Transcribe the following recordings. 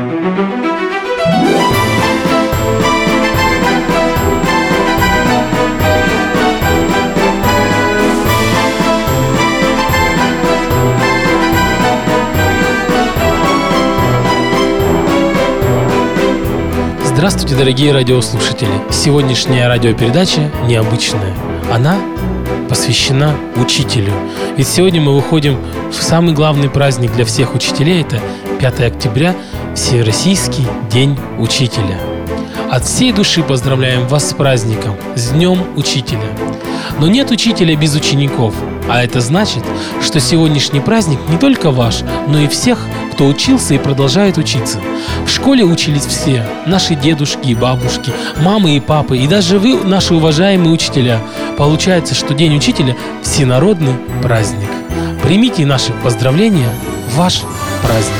Здравствуйте, дорогие радиослушатели! Сегодняшняя радиопередача необычная. Она посвящена учителю. Ведь сегодня мы выходим в самый главный праздник для всех учителей. Это 5 октября, Всероссийский день учителя. От всей души поздравляем вас с праздником, с Днем Учителя. Но нет учителя без учеников. А это значит, что сегодняшний праздник не только ваш, но и всех, кто учился и продолжает учиться. В школе учились все, наши дедушки и бабушки, мамы и папы, и даже вы, наши уважаемые учителя. Получается, что День Учителя – всенародный праздник. Примите наши поздравления в ваш праздник.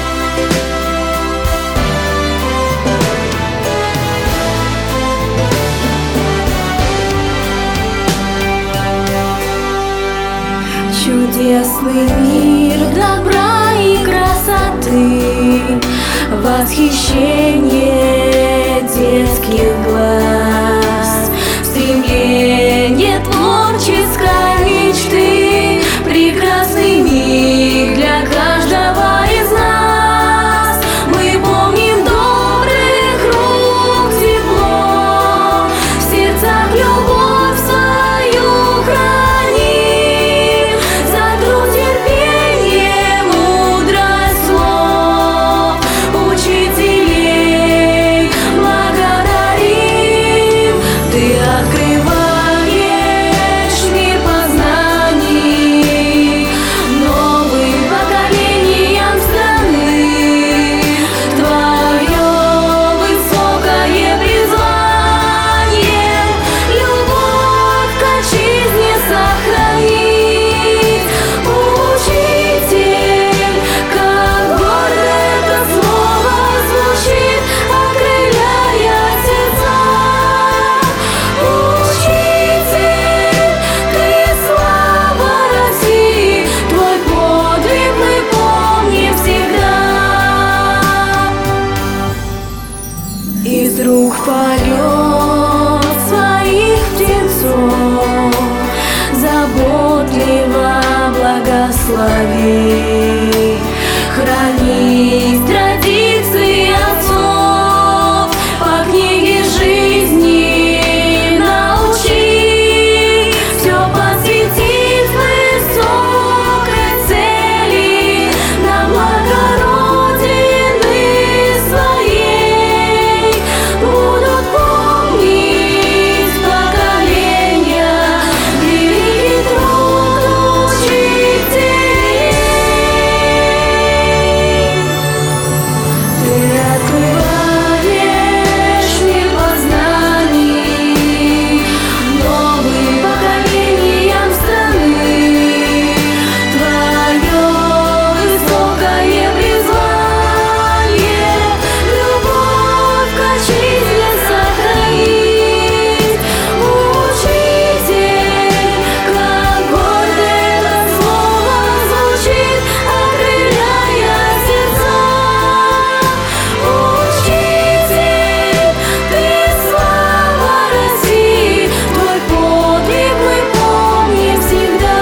Чудесный мир добра и красоты, восхищение детских глаз, стремление творческой мечты, прекрасный миг для каждого из нас. Мы помним добрых рук тепло, в сердцах любовь свою храним, за труд, терпение, мудрость слов учителей благодарим. Ты открываешь мир познаний новым поколениям страны. Твое высокое призвание любовь к отчизне сохранить. Учитель, как гордо это слово звучит, окрыляя сердца. Учитель, ты слава России, твой подвиг мы помним всегда. Из рук полет своих птенцов заботливо благослови, храни традиции отцов, по книге жизни научи, все посвятить высокой цели, на благо Родины своей. Будут помнить поколения великий труд учителей. Ты открываешь мир познаний новым поколениям страны. Твое высокое призвание любовь к отчизне сохранить. Учитель, как гордо это слово звучит, окрыляя сердца. Учитель, ты слава России, твой подвиг мы помним всегда.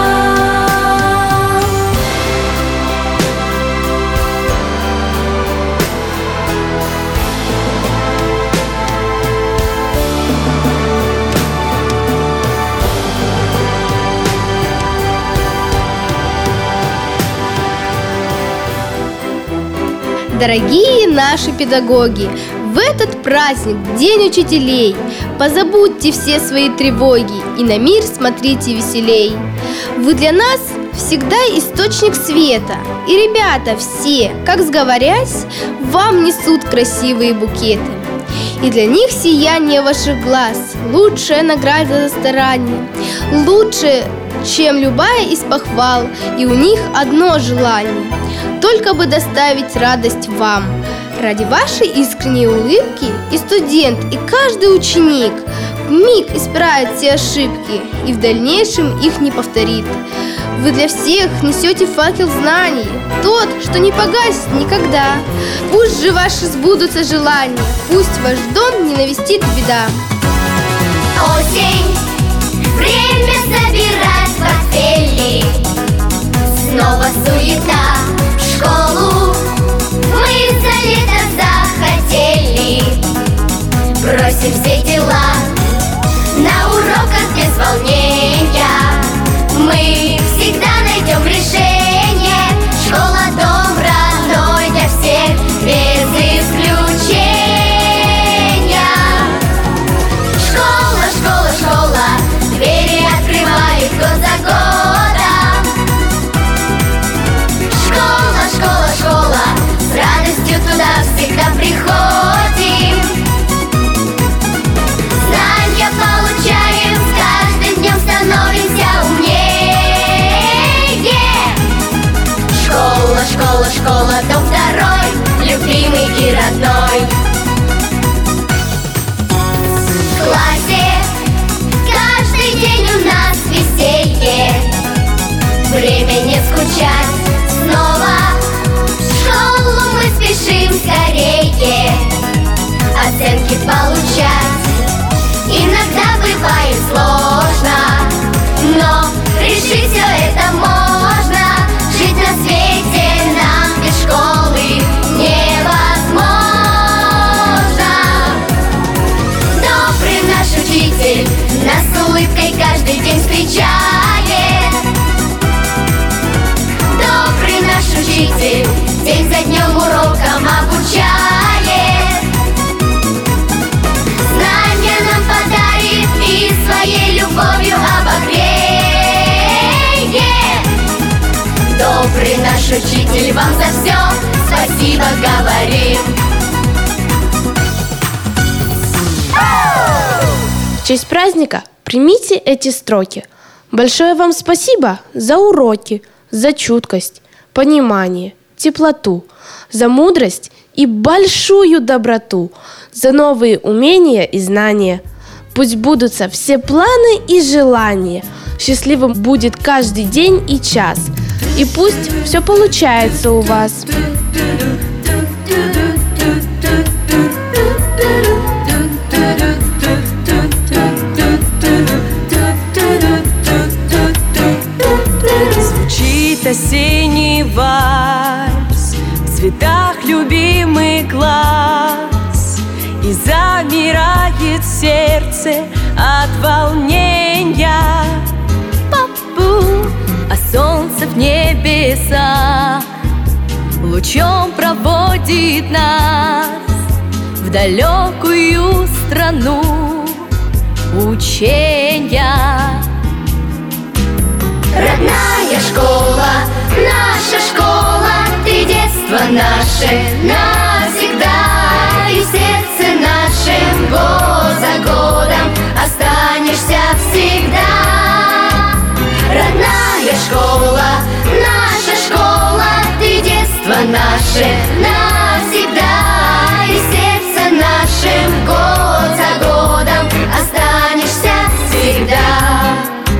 Дорогие наши педагоги, в этот праздник, День учителей, позабудьте все свои тревоги и на мир смотрите веселей. Вы для нас всегда источник света, и ребята все, как сговорясь, вам несут красивые букеты. И для них сияние ваших глаз – лучшая награда за старание, лучше, чем любая из похвал, и у них одно желание – только бы доставить радость вам. Ради вашей искренней улыбки и студент, и каждый ученик вмиг исправит все ошибки и в дальнейшем их не повторит. Вы для всех несете факел знаний, тот, что не погасит никогда. Пусть же ваши сбудутся желания, пусть ваш дом не навестит беда. Осень, время собирать портфели. Снова суета в школу. Мы за лето захотели бросим все дела. На уроках без волнения мы всегда найдем решение. Школа, дом родной для всех без исключения. Школа, школа, школа, двери открывает год за годом. Школа, школа, школа, с радостью туда всегда приходим. Знания получаем, с каждым днем становимся умнее. Школа, школа, школа, дом второй, любимый и родной. В классе каждый день у нас веселье. Время не скучать снова. В школу мы спешим скорее оценки получать. Иногда бывает сложно, но решить все это можно. Жить на свете нам без школы невозможно. Добрый наш учитель нас с улыбкой каждый день встречает. Добрый наш учитель день за днем урокам обучает. Знания нам подарит и своей любовью обогреет. Добрый наш учитель, вам за все спасибо говорим. В честь праздника примите эти строки. Большое вам спасибо за уроки, за чуткость, понимание, теплоту, за мудрость и большую доброту, за новые умения и знания. Пусть сбудутся все планы и желания. Счастливым будет каждый день и час. И пусть все получается у вас. Звучит осенний вальс, в цветах любимый глаз, и замирает сердце от волнения. Папу, а солнце в небесах лучом проводит нас в далекую страну учения. Родная школа, наша школа, ты детство наше навсегда. И в сердце нашем год за годом останешься всегда. Родная школа, наша школа, ты детство наше навсегда. И в сердце нашем год за годом останешься всегда.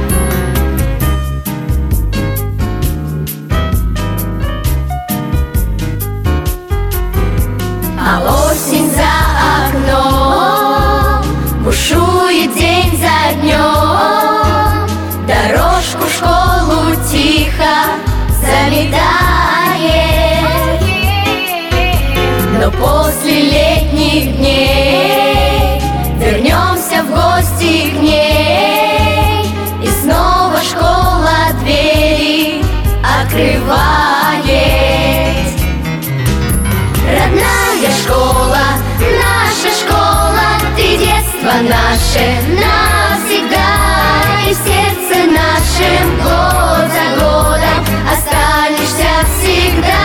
А осень за окном бушует день за днем. Дорожку в школу тихо заметает. Но после летних дней вернемся в гости к ней. И снова школа двери открывает. Родная школа, наша школа, ты детство наше навсегда. И в сердце нашем год за годом останешься всегда.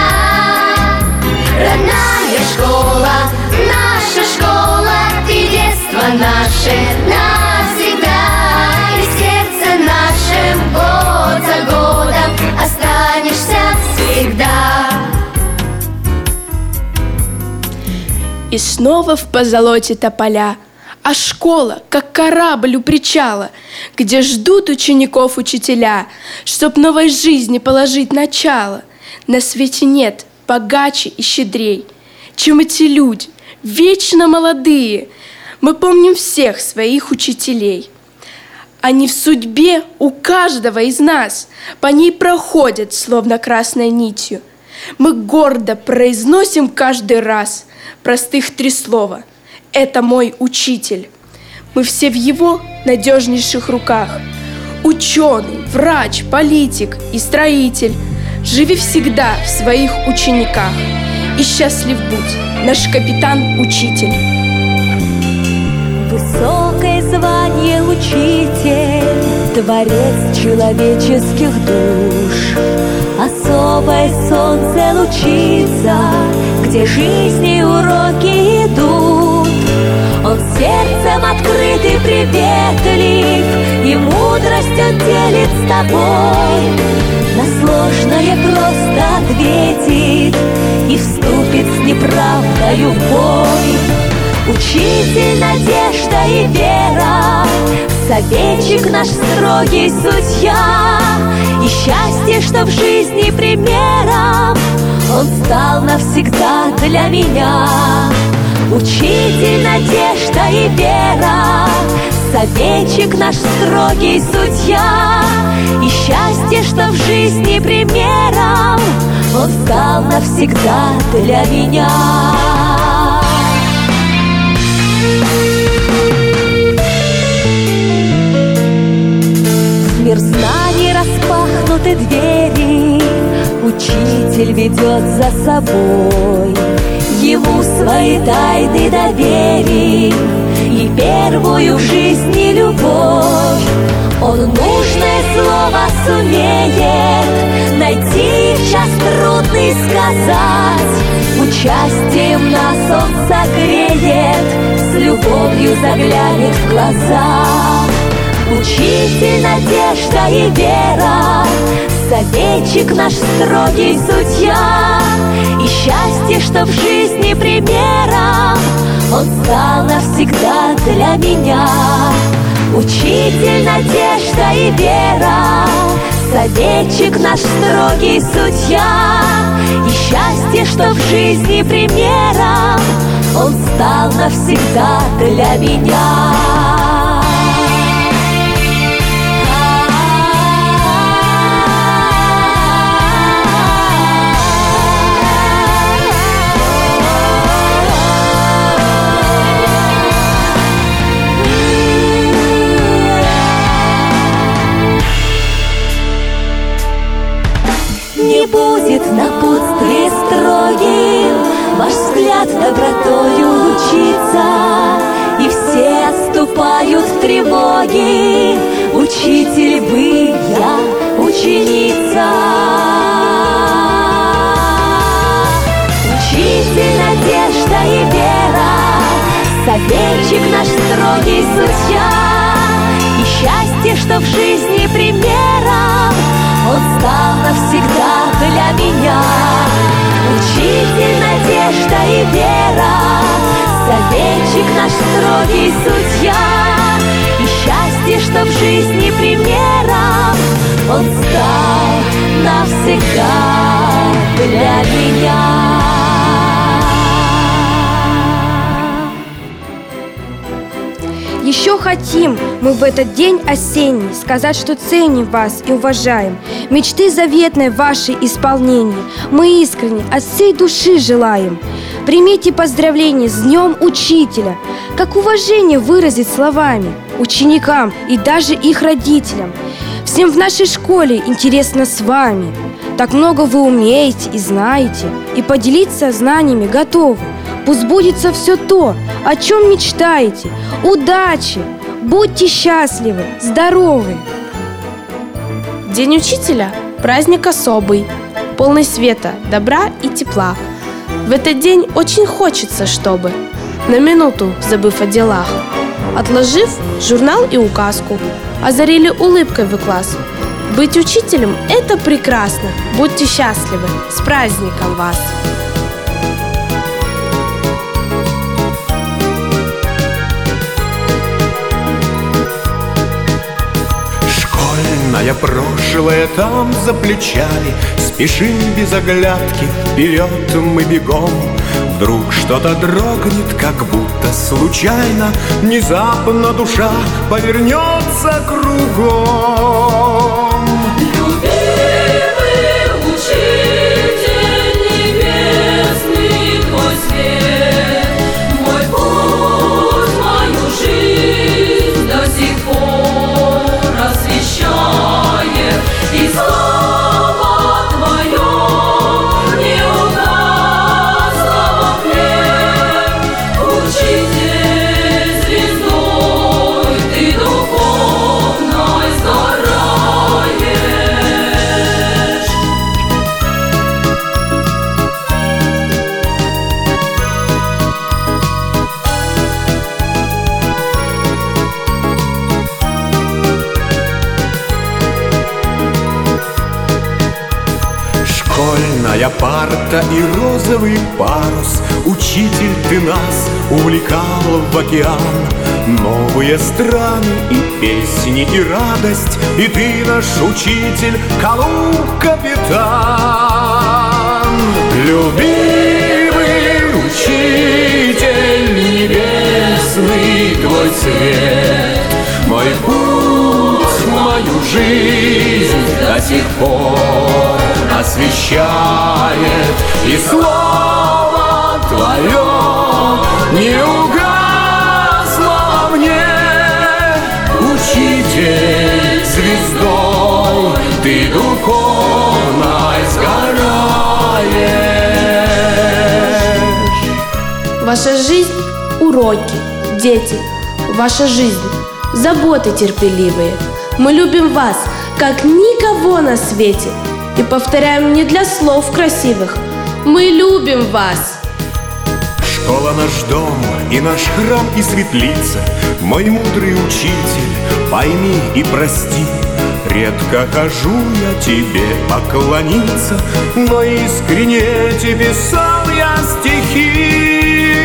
Родная школа, наша школа, ты детство наше навсегда. И в сердце нашем год за годом останешься всегда. И снова в позолоте тополя А школа, как корабль у причала, где ждут учеников учителя, чтоб новой жизни положить начало. На свете нет богаче и щедрей, чем эти люди, вечно молодые. Мы помним всех своих учителей. Они в судьбе у каждого из нас, по ней проходят, словно красной нитью. Мы гордо произносим каждый раз простых 3 слова: это мой учитель. Мы все в его надежнейших руках. Ученый, врач, политик и строитель, живи всегда в своих учениках. И счастлив будь, наш капитан-учитель. Высокое звание учитель, творец человеческих душ. Особое солнце лучится, где жизни уроки идут. Он сердцем открыт и приветлив, и мудрость он делит с тобой. На сложное просто ответит и вступит с неправдою в бой. Учитель, надежда и вера, советчик наш строгий судья. И счастье, что в жизни примером, он стал навсегда для меня. Учитель, надежда и вера, советчик наш строгий судья. И счастье, что в жизни примером, он стал навсегда для меня. В мир знаний распахнуты двери, учитель ведет за собой. Ему свои тайны доверим и первую в жизни любовь. Он нужное слово сумеет найти в час трудный сказать. Участием нас он согреет, с любовью заглянет в глаза. Учитель, надежда и вера, советчик наш строгий судья. И счастье, что в жизни примером, он стал навсегда для меня. Учитель, надежда и вера, советчик наш строгий судья. И счастье, что в жизни примером, он стал навсегда для меня. Не будет напутствие строгим ваш взгляд добротою лучится, и все отступают в тревоги. Учитель вы, я ученица. Учитель, надежда и вера, советчик наш строгий судья. И счастье, что в жизни примером, он стал навсегда для меня. Учитель, надежда и вера, советчик наш строгий судья. И счастье, что в жизни примером, он стал навсегда для меня. Еще хотим мы в этот день осенний сказать, что ценим вас и уважаем. Мечты заветной вашей исполнения мы искренне от всей души желаем. Примите поздравления с Днем Учителя, как уважение выразить словами ученикам и даже их родителям. Всем в нашей школе интересно с вами. Так много вы умеете и знаете, и поделиться знаниями готовы. Пусть сбудется все то, о чем мечтаете. Удачи! Будьте счастливы, здоровы! День учителя – праздник особый, полный света, добра и тепла. В этот день очень хочется, чтобы, на минуту забыв о делах, отложив журнал и указку, озарили улыбкой вы класс. Быть учителем – это прекрасно. Будьте счастливы. С праздником вас! Школьное прошлое там за плечами, спешим без оглядки, вперед мы бегом. Вдруг что-то дрогнет, как будто случайно, внезапно душа повернется кругом. Любимый учитель небесный, твой свет, мой путь, мою жизнь до сих пор освещает, и слово твое не угасло во мне. Учитель звездой, ты духовной сгораешь. Школьная парта и розовый парус, учитель, ты нас увлекал в океан. Новые страны и песни, и радость, и ты наш учитель, Колумб-капитан. Любимый учитель небесный, твой свет, мой путь, мою жизнь до сих пор освещает, и слово твое не угасло во мне. Учитель звездой, ты духовной сгораешь. Ваша жизнь – уроки, дети, ваша жизнь – заботы терпеливые. Мы любим вас, как никого на свете, и повторяем не для слов красивых. Мы любим вас. Школа наш дом и наш храм и светлица, мой мудрый учитель, пойми и прости. Редко хожу я тебе поклониться, но искренне тебе писал я стихи.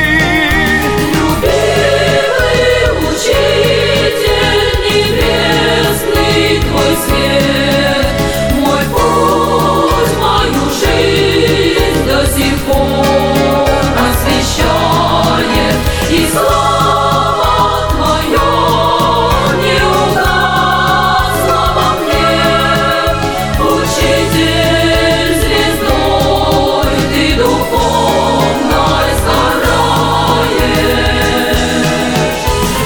Любимый учитель небесный, твой свет, мой путь, мою жизнь до сих пор освещает, и слово твое не угасло во мне. Учитель звездой, ты духовной сгораешь.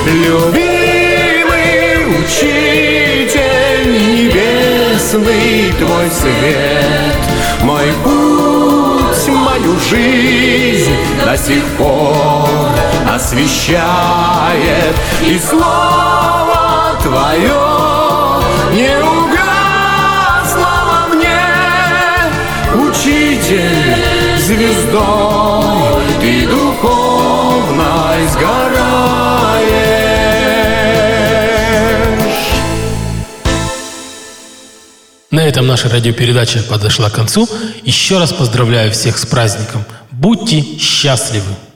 Любимый учитель небесный, твой свет, мой путь, мою жизнь до сих пор освещает, и слово твое не угасло во мне. Учитель звездой, ты духовной сгораешь. На этом наша радиопередача подошла к концу. Еще раз поздравляю всех с праздником. Будьте счастливы!